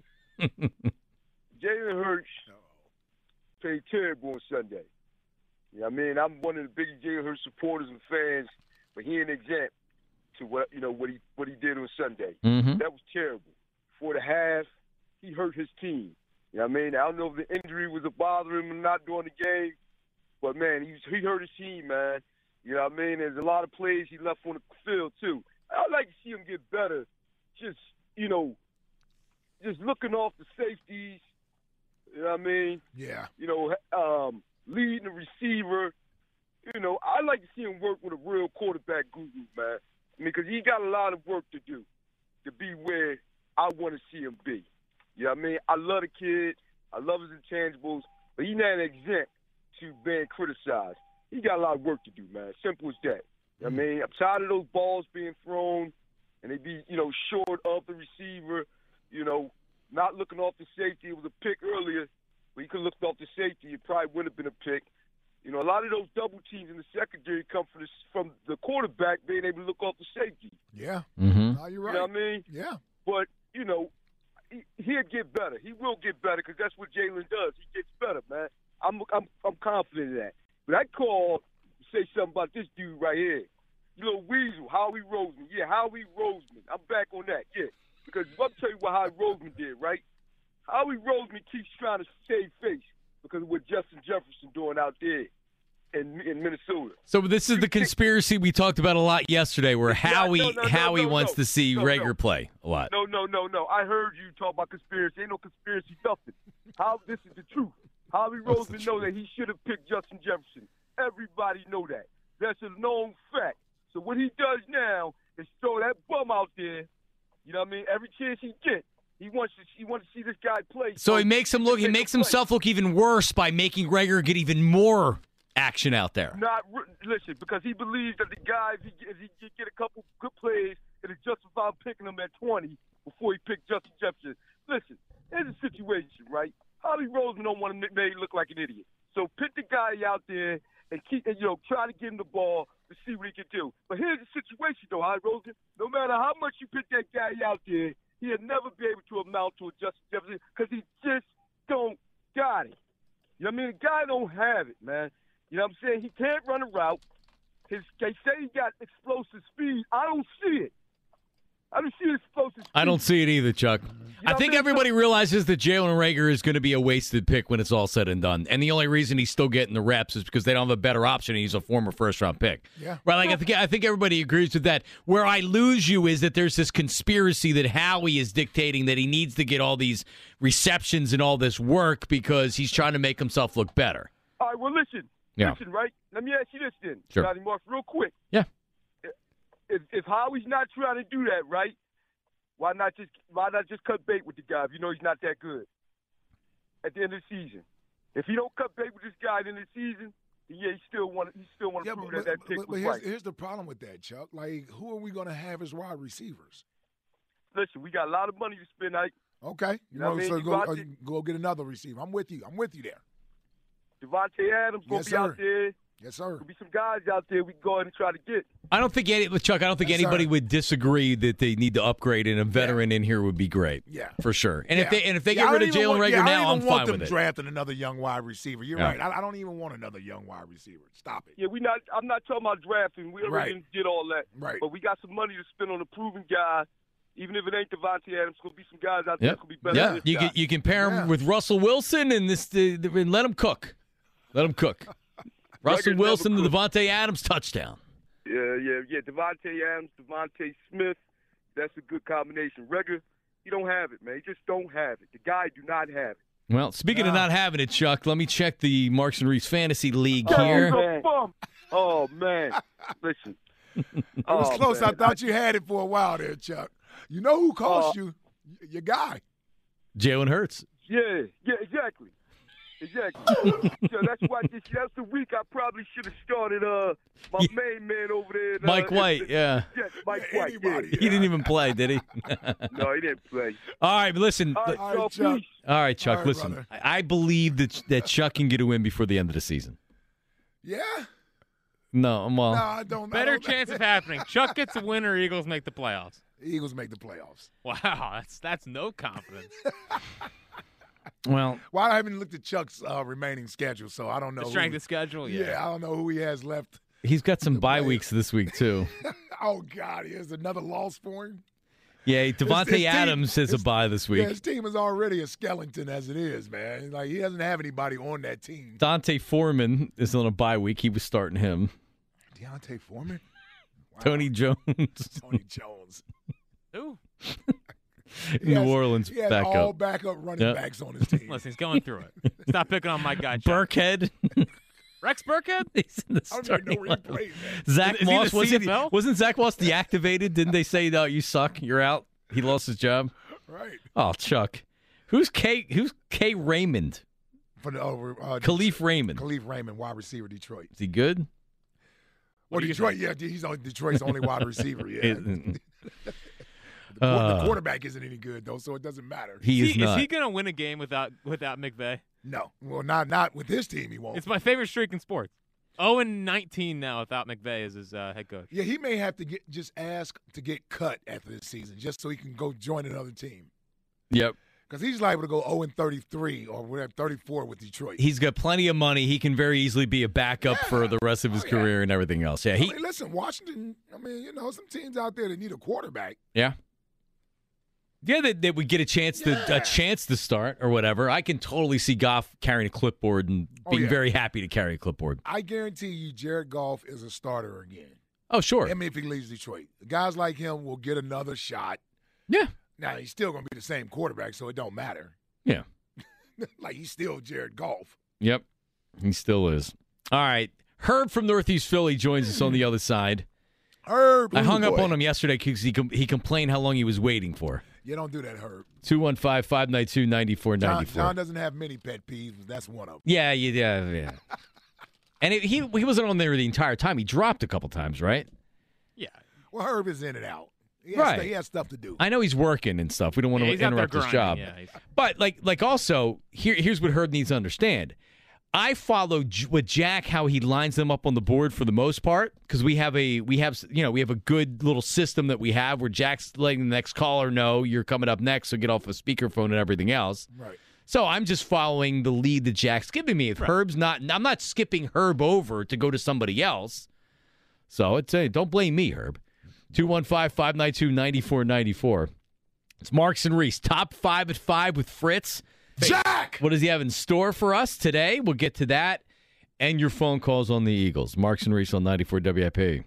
Jalen Hurts played terrible on Sunday. You know what I mean? I'm one of the biggest Jalen Hurts supporters and fans, but he an example to what he did on Sunday. Mm-hmm. That was terrible. For the half, he hurt his team. You know what I mean? I don't know if the injury was bothering him not during the game, but, man, he hurt his team, man. You know what I mean? There's a lot of plays he left on the field, too. I'd like to see him get better, just looking off the safeties. You know what I mean? Yeah. Leading the receiver. I'd like to see him work with a real quarterback guru, man. I mean, because he got a lot of work to do to be where I want to see him be. You know what I mean? I love the kid. I love his intangibles. But he's not exempt to being criticized. He got a lot of work to do, man. Simple as that. You know what I mean? I'm tired of those balls being thrown and they be, short of the receiver, not looking off the safety. It was a pick earlier, but he could have looked off the safety. It probably would have been a pick. A lot of those double teams in the secondary come from the quarterback being able to look off the safety. Yeah. Mm-hmm. No, you're right. You know what I mean? Yeah. But, he'll get better. He will get better because that's what Jalen does. He gets better, man. I'm confident in that. But I call to say something about this dude right here. Weasel, Howie Roseman. Yeah, Howie Roseman. I'm back on that, yeah. Because I'll tell you what Howie Roseman did, right? Howie Roseman keeps trying to save face. because of what Justin Jefferson doing out there in Minnesota. So this is the conspiracy we talked about a lot yesterday, where Howie wants to see Reagor play a lot. No. I heard you talk about conspiracy. Ain't no conspiracy, nothing. This is the truth. Howie Roseman know that he should have picked Justin Jefferson. Everybody know that. That's a known fact. So what he does now is throw that bum out there. You know what I mean? Every chance he gets, he wants to see this guy play. So he makes himself look even worse by making Reagor get even more action out there. Listen, because he believes that the guy, if he get a couple good plays, it'll justify picking him at 20 before he picked Justin Jefferson. Listen, here's the situation, right? Howie Roseman don't want to make him look like an idiot. So pick the guy out there and try to give him the ball to see what he can do. But here's the situation, though, Howie Roseman. No matter how much you pick that guy out there, he'll never be able to amount to a Justin Jefferson because he just don't got it. You know what I mean? The guy don't have it, man. You know what I'm saying? He can't run a route. They say he got explosive speed. I don't see it. I don't see explosive speed. I don't see it either, Chuck. I think everybody realizes that Jalen Reagor is going to be a wasted pick when it's all said and done. And the only reason he's still getting the reps is because they don't have a better option. He's a former first-round pick. Yeah. Right? Like, I think everybody agrees with that. Where I lose you is that there's this conspiracy that Howie is dictating that he needs to get all these receptions and all this work because he's trying to make himself look better. All right, well, listen. Yeah. Listen, right? Let me ask you this then, Sure. Johnny Marks, real quick. Yeah. If Howie's not trying to do that, right? Why not just cut bait with the guy if you know he's not that good at the end of the season? If he don't cut bait with this guy at the end of the season, he still want to prove that pick was right. Here's the problem with that, Chuck. Like, who are we going to have as wide receivers? Listen, we got a lot of money to spend. Okay. Go get another receiver. I'm with you there. Devontae Adams going to be out there. Yes, sir. There'll be some guys out there we can go ahead and try to get. I don't think anybody would disagree that they need to upgrade, and a veteran in here would be great. Yeah, for sure. And if they get rid of Jalen Reagor now, I'm fine with it. I don't want them drafting another young wide receiver. You're right. I don't even want another young wide receiver. Stop it. Yeah, I'm not talking about drafting. We already did all that. Right. But we got some money to spend on a proven guy. Even if it ain't Devontae Adams, there's going to be some guys out there that could be better than this guy. You can pair him with Russell Wilson and let him cook. Let him cook. Russell Wilson to Devontae Adams touchdown. Yeah. Devontae Adams, Devontae Smith. That's a good combination. Reagor, you don't have it, man. You just don't have it. The guy do not have it. Well, speaking of not having it, Chuck, let me check the Marks and Reese Fantasy League here. Oh, man. Listen. It was close. Man. I thought you had it for a while there, Chuck. You know who cost you? Your guy. Jalen Hurts. Yeah, exactly. So that's why that's the week I probably should have started my main man over there. Mike White, Yes, Mike White. Yeah. He didn't even play, did he? No, he didn't play. All right, listen. All right, Chuck. All right, Chuck, listen. Brother. I believe that Chuck can get a win before the end of the season. Yeah? No, well. No, I don't. Better chance of happening. Chuck gets a win or Eagles make the playoffs. Eagles make the playoffs. Wow, that's no confidence. Well, I haven't looked at Chuck's remaining schedule, so I don't know. The strength of schedule, yeah. I don't know who he has left. He's got some bye weeks this week, too. Oh, God, here's another loss for him. Yeah, Devontae Adams has a bye this week. Yeah, his team is already a skeleton as it is, man. Like, he doesn't have anybody on that team. Dante Foreman is on a bye week. He was starting him. Deontay Foreman? Wow. Tony Jones. Tony Jones. Who? New Orleans he has backup. all backup running backs on his team. Listen, he's going through it. Stop picking on my guy, Chuck. Burkhead. Rex Burkhead? He's in the starting lineup. Zach Moss. Wasn't Zach Moss deactivated? Didn't they say, no, you suck, you're out? He lost his job? Right. Oh, Chuck. Who's K Raymond? Khalif Raymond. Khalif Raymond, wide receiver, Detroit. Is he good? Well, Detroit, he's Detroit's only wide receiver, yeah. The quarterback isn't any good, though, so it doesn't matter. Is not. Is he going to win a game without McVay? No. Well, not with his team, he won't. It's my favorite streak in sports. 0-19 now without McVay as his head coach. Yeah, he may have to just ask to get cut after this season just so he can go join another team. Yep. Because he's liable to go 0-33 or whatever, 34 with Detroit. He's got plenty of money. He can very easily be a backup for the rest of his career and everything else. Yeah. Listen, Washington, some teams out there that need a quarterback. Yeah. Yeah, that we get a chance to start or whatever. I can totally see Goff carrying a clipboard and being very happy to carry a clipboard. I guarantee you Jared Goff is a starter again. Oh, sure. I mean, if he leaves Detroit. Guys like him will get another shot. Yeah. Now, he's still going to be the same quarterback, so it don't matter. Yeah. Like, he's still Jared Goff. Yep. He still is. All right. Herb from Northeast Philly joins us on the other side. Herb. I hung up on him yesterday because he complained how long he was waiting for. You don't do that, Herb. 215-592-9494. John doesn't have many pet peeves, but that's one of them. Yeah. And he wasn't on there the entire time. He dropped a couple times, right? Yeah. Well, Herb is in and out. He has stuff to do. I know he's working and stuff. We don't want to interrupt his job. Yeah, but like also, here's what Herb needs to understand. I follow with Jack how he lines them up on the board for the most part because we have a good little system that we have where Jack's letting the next caller know you're coming up next, so get off a speakerphone and everything else. Right. So I'm just following the lead that Jack's giving me. If Herb's not, I'm not skipping Herb over to go to somebody else. So don't blame me, Herb. 215-592-9494. It's Marks and Reese, top 5 at 5 with Fritz. Jack! What does he have in store for us today? We'll get to that and your phone calls on the Eagles. Marks and Reese on 94 WIP.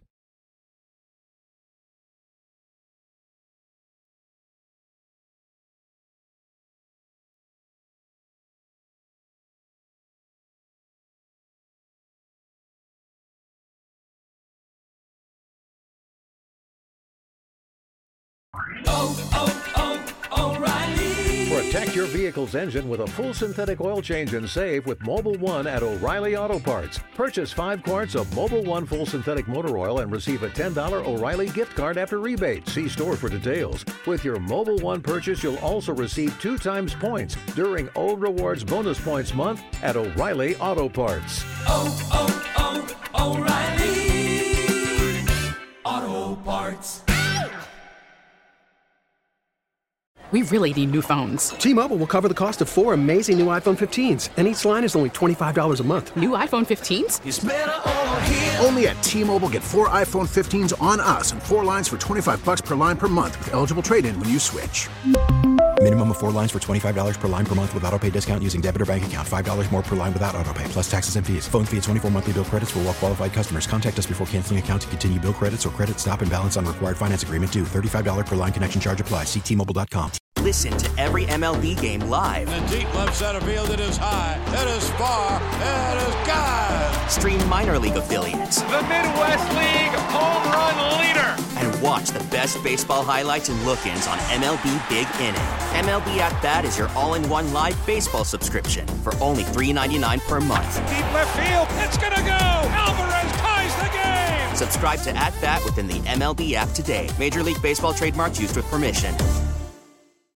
O'Reilly. Protect your vehicle's engine with a full synthetic oil change and save with Mobil 1 at O'Reilly Auto Parts. Purchase 5 quarts of Mobil 1 full synthetic motor oil and receive a $10 O'Reilly gift card after rebate. See store for details. With your Mobil 1 purchase, you'll also receive 2 times points during O Rewards Bonus Points Month at O'Reilly Auto Parts. O'Reilly Auto Parts. We really need new phones. T-Mobile will cover the cost of 4 amazing new iPhone 15s, and each line is only $25 a month. New iPhone 15s? It's better over here. Only at T-Mobile, get 4 iPhone 15s on us and 4 lines for $25 per line per month with eligible trade-in when you switch. Minimum of 4 lines for $25 per line per month with auto-pay discount using debit or bank account. $5 more per line without auto-pay, plus taxes and fees. Phone fee at 24 monthly bill credits for well-qualified customers. Contact us before canceling account to continue bill credits or credit stop and balance on required finance agreement due. $35 per line connection charge applies. See T-Mobile.com. Listen to every MLB game live. In the deep left center field, it is high, it is far, it is gone. Stream minor league affiliates. The Midwest League home run leader. And watch the best baseball highlights and look-ins on MLB Big Inning. MLB At Bat is your all-in-one live baseball subscription for only $3.99 per month. Deep left field, it's gonna go. Alvarez ties the game. Subscribe to At Bat within the MLB app today. Major League Baseball trademarks used with permission.